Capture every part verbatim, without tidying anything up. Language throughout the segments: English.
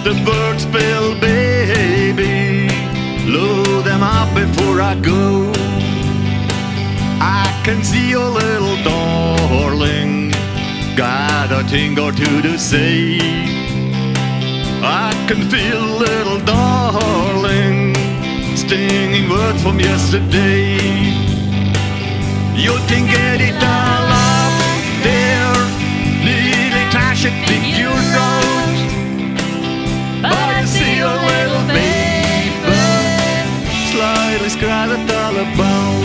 let the birds spill, baby. Load them up before I go. I can see your little darling, got a thing or two to say. I can feel little darling, stinging words from yesterday. You can get it all up there, nearly touch it with your throat. But I see your little baby, slightly scratched all about.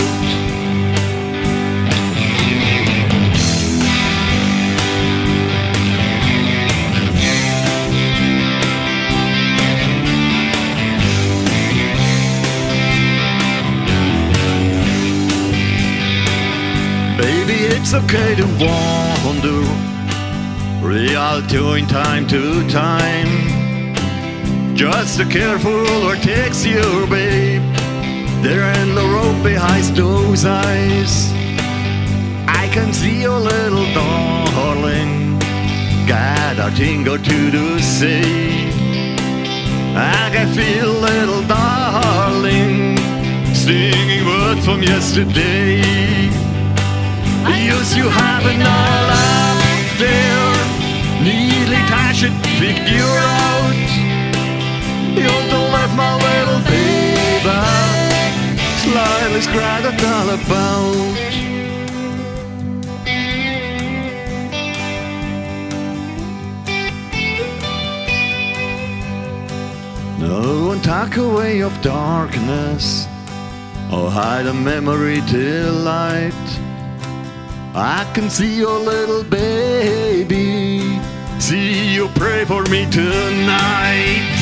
Baby, it's okay to wander, real in time to time. Just be careful or takes you, babe. There ain't the road behind those eyes. I can see your little darling, got a thing or two to say. I can feel little darling, singing words from yesterday. Used to have it all up there, nearly touch it, figure out. You don't let my little baby, slightly scratched all about. No one take away of darkness or hide a memory till light. I can see your little baby, see you pray for me tonight.